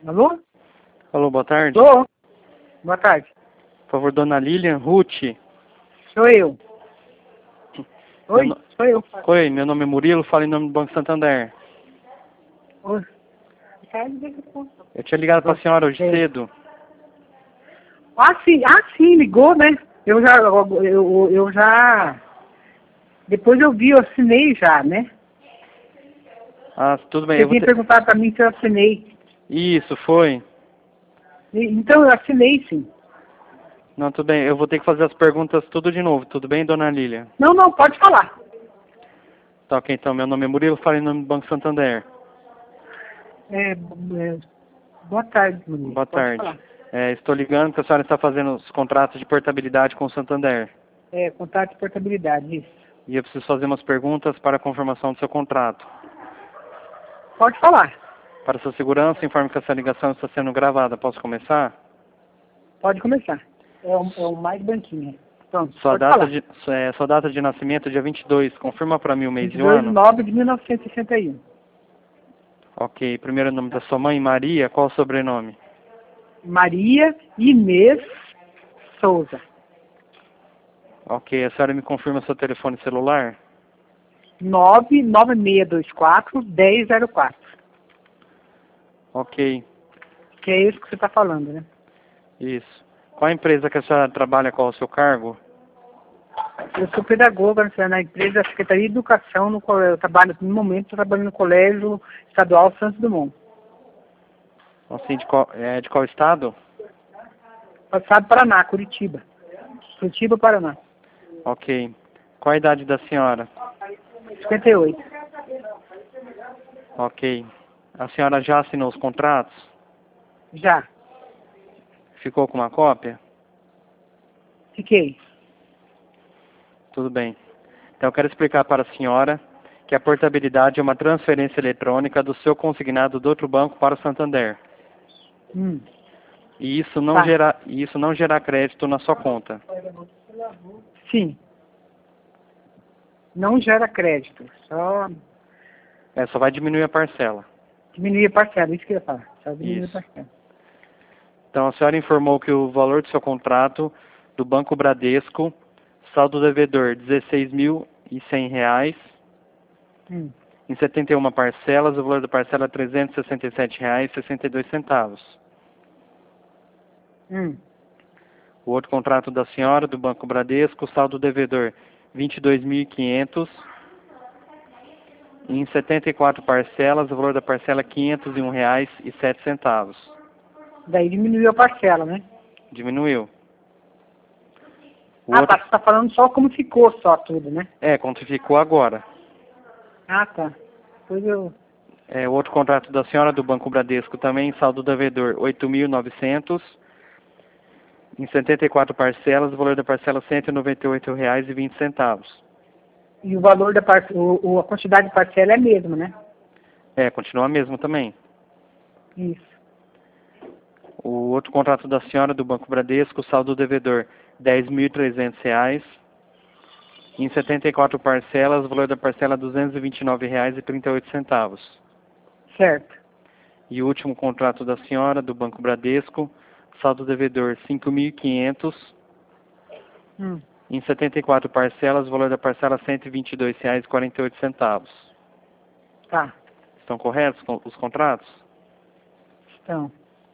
Alô? Alô, boa tarde. Alô? Boa tarde. Por favor, dona Lilian Ruth. Sou eu. Oi, sou eu. Oi, meu nome é Murilo, falo em nome do Banco Santander. Oi. Eu tinha ligado para a senhora hoje cedo. Sim, ligou, né? Eu já... Depois eu vi, eu assinei já, né? Ah, tudo bem. Você tinha perguntado para mim se eu assinei. Isso, foi. Então, eu assinei, sim. Não, tudo bem. Eu vou ter que fazer as perguntas tudo de novo. Tudo bem, dona Lilian? Não, pode falar. Tá, ok, então. Meu nome é Murilo, falo em nome do Banco Santander. Boa tarde, Murilo. Boa Pode tarde. falar. Estou ligando porque a senhora está fazendo os contratos de portabilidade com o Santander. Contrato de portabilidade, isso. E eu preciso fazer umas perguntas para a confirmação do seu contrato. Pode falar. Para sua segurança, informe que essa ligação está sendo gravada. Posso começar? Pode começar. É o mais banquinho. Pronto, Sua pode falar. data de nascimento, dia 22. Confirma para mim o mês e o 22 de ano. 9 de 1961. Ok. Primeiro nome da sua mãe, Maria. Qual o sobrenome? Maria Inês Souza. Ok. A senhora me confirma seu telefone celular? 99624-1004. Ok. Que é isso que você está falando, né? Isso. Qual a empresa que a senhora trabalha? Qual o seu cargo? Eu sou pedagoga na empresa da Secretaria de Educação, eu trabalho, no momento, estou trabalhando no Colégio Estadual Santos Dumont. Assim, de qual estado? Passado Paraná, Curitiba. Curitiba, Paraná. Ok. Qual a idade da senhora? 58. Ok. A senhora já assinou os contratos? Já. Ficou com uma cópia? Fiquei. Tudo bem. Então eu quero explicar para a senhora que a portabilidade é uma transferência eletrônica do seu consignado do outro banco para o Santander. E isso não gera crédito na sua conta. Sim. Não gera crédito. Só vai diminuir a parcela. Diminuir a parcela, isso que eu ia falar. Só diminuir Isso. a parcela. Então a senhora informou que o valor do seu contrato do Banco Bradesco, saldo devedor R$16.100, em 71 parcelas, o valor da parcela é R$367,62. O outro contrato da senhora, do Banco Bradesco, saldo devedor R$22.500, em 74 parcelas, o valor da parcela é R$501,07. Daí diminuiu a parcela, né? Diminuiu. Tá, você está falando só como ficou só tudo, né? Quanto ficou agora. Tá. Depois eu... O outro contrato da senhora, do Banco Bradesco, também, saldo devedor R$8.900, em 74 parcelas, o valor da parcela é R$198,20. E o valor da a quantidade de parcela é a mesma, né? Continua a mesma também. Isso. O outro contrato da senhora, do Banco Bradesco, saldo devedor R$10.300, em 74 parcelas, o valor da parcela é R$229,38. Certo. E o último contrato da senhora, do Banco Bradesco, saldo devedor R$5.500, em 74 parcelas, o valor da parcela é R$122,48. Tá. Estão corretos os contratos? Então.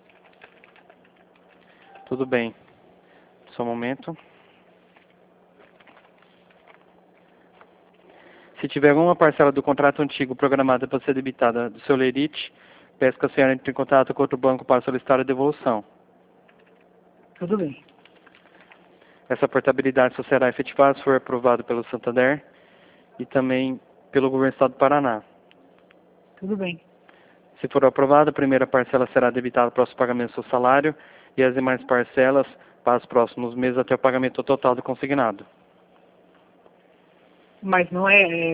Tudo bem. Só um momento. Se tiver alguma parcela do contrato antigo programada para ser debitada do seu lerite, peço que a senhora entre em contato com outro banco para solicitar a devolução. Tudo bem. Essa portabilidade só será efetivada se for aprovado pelo Santander e também pelo governo do Estado do Paraná. Tudo bem. Se for aprovada, a primeira parcela será debitada para o pagamento do seu salário e as demais parcelas para os próximos meses até o pagamento total do consignado. Mas não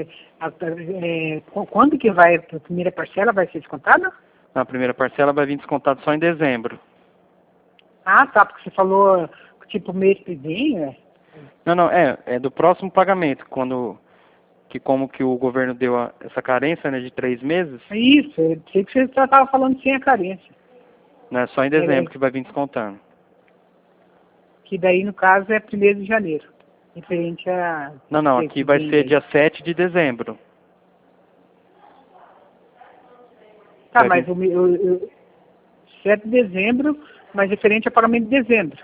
quando que vai a primeira parcela vai ser descontada? A primeira parcela vai vir descontada só em dezembro. Tá, porque você falou tipo mês que vem, Não, é do próximo pagamento, como que o governo deu essa carência, né, de 3 meses. Isso, eu sei que você estava falando sem a carência. Não é só em dezembro que vai vir descontando. Que daí, no caso, é 1º de janeiro. Referente a... Não, aqui vai ser dia 7 de dezembro. Tá, mas 7 de dezembro, mas referente a pagamento de dezembro.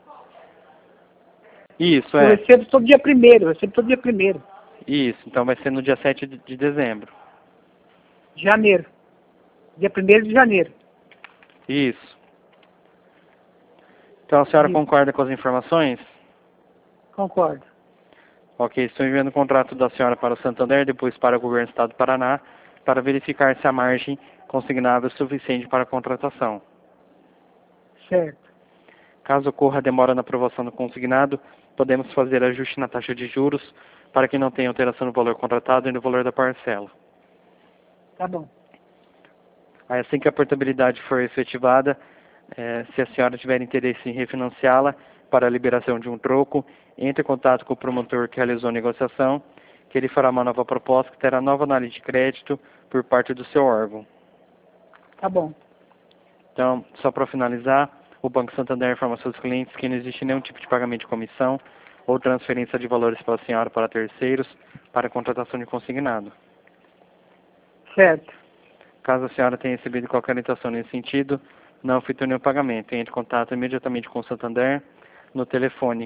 Isso, Eu recebo todo dia 1º, eu recebo todo dia 1º. Isso, então vai ser no dia 7 de dezembro. Janeiro. Dia 1º de janeiro. Isso. Então a senhora concorda com as informações? Concordo. Ok, estou enviando o contrato da senhora para o Santander, depois para o Governo do Estado do Paraná, para verificar se a margem consignável é suficiente para a contratação. Certo. Caso ocorra demora na aprovação do consignado, podemos fazer ajuste na taxa de juros para que não tenha alteração no valor contratado e no valor da parcela. Tá bom. Aí, assim que a portabilidade for efetivada, se a senhora tiver interesse em refinanciá-la para a liberação de um troco, entre em contato com o promotor que realizou a negociação, que ele fará uma nova proposta que terá nova análise de crédito por parte do seu órgão. Tá bom. Então, só para finalizar, o Banco Santander informa aos seus clientes que não existe nenhum tipo de pagamento de comissão ou transferência de valores pela senhora para terceiros para a contratação de consignado. Certo. Caso a senhora tenha recebido qualquer orientação nesse sentido, não efetue nenhum pagamento. Entre em contato imediatamente com o Santander no telefone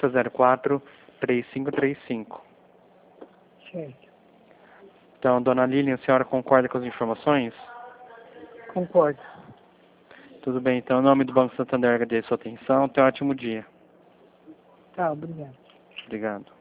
4004-3535. Certo. Então, dona Lilian, a senhora concorda com as informações? Concordo. Tudo bem, então, em nome do Banco Santander, agradeço a sua atenção. Tenha um ótimo dia. Tá, obrigado. Obrigado.